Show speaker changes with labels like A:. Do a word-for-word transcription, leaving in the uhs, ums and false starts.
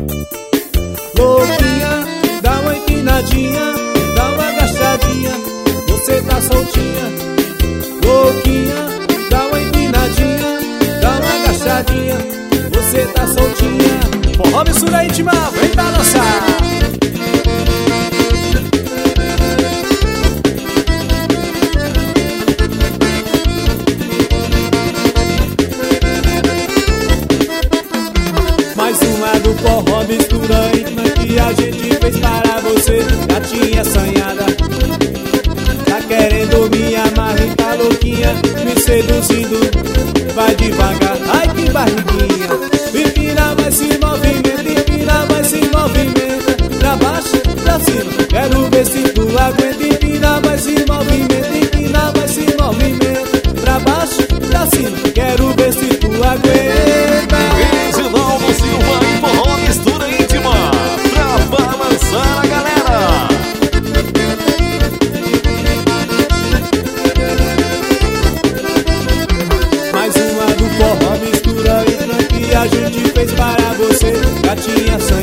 A: Louquinha, dá uma empinadinha, dá uma agachadinha, você tá soltinha. Louquinha, dá uma empinadinha, dá uma agachadinha, você tá soltinha. Forró Mistura Íntima, vem balançar. Mais uma do Forró Mistura Íntima que a gente fez para você, gatinha assanhada. Tá querendo me amarrar e tá louquinha, me seduzindo, vai devagar, ai que barriguinha. Empina, vai se movimenta, empina, vai se movimenta, pra baixo, pra cima, quero ver se tu aguenta. Empina, vai se movimenta, empina, vai se movimenta, pra baixo, pra cima, quero ver se tu aguenta.
B: Reginaldo Silva e Forró Mistura Íntima, pra balançar a galera.
A: Mais uma do Forró Mistura Íntima que a gente fez para você, gatinha sangue.